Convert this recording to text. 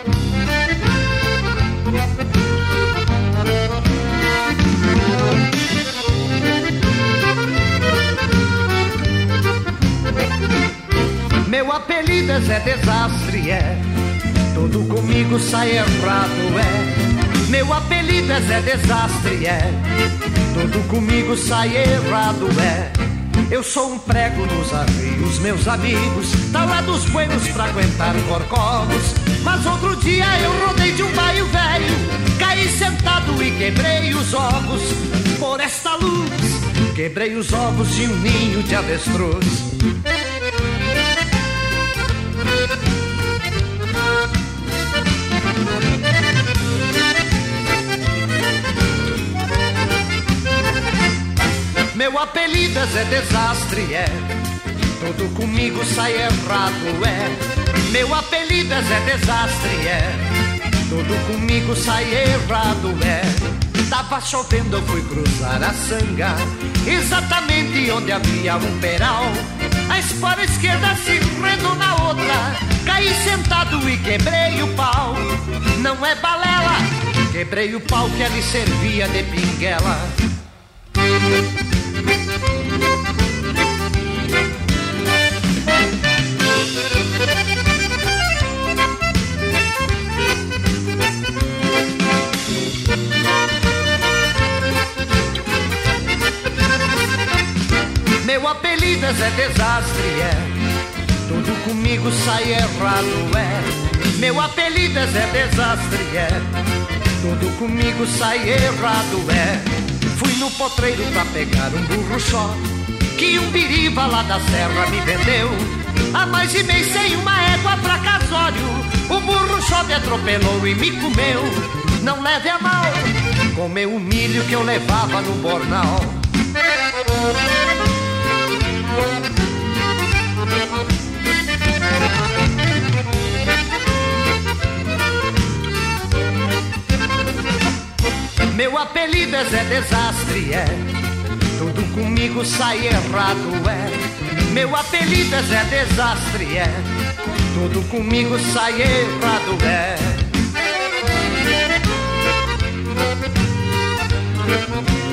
Meu apelido é Zé Desastre, é. Tudo comigo sai errado, é. Meu apelido é Zé Desastre, é. Tudo comigo sai errado, é. Eu sou um prego nos arreios, meus amigos, tá lá dos buenos pra aguentar corcovos. Mas outro dia eu rodei de um baio velho, caí sentado e quebrei os ovos. Por esta luz, quebrei os ovos de um ninho de avestruz. Meu apelido é Zé Desastre, é. Tudo comigo sai errado, é. Meu apelido é Zé Desastre, é. Tudo comigo sai errado, é. Tava chovendo, eu fui cruzar a sanga, exatamente onde havia um peral. A espora esquerda se enredou na outra, caí sentado e quebrei o pau. Não é balela, quebrei o pau que ali servia de pinguela. Meu apelido é Zé Desastre, é. Tudo comigo sai errado, é. Meu apelido é Zé Desastre, é. Tudo comigo sai errado, é. Fui no potreiro pra pegar um burro só, que um biriba lá da serra me vendeu. Há mais de mês sem uma égua pra casório, o burro só me atropelou e me comeu. Não leve a mal, comeu o milho que eu levava no bornal. Meu apelido é Zé Desastre, é. Tudo comigo sai errado, é. Meu apelido é Zé Desastre, é. Tudo comigo sai errado, é.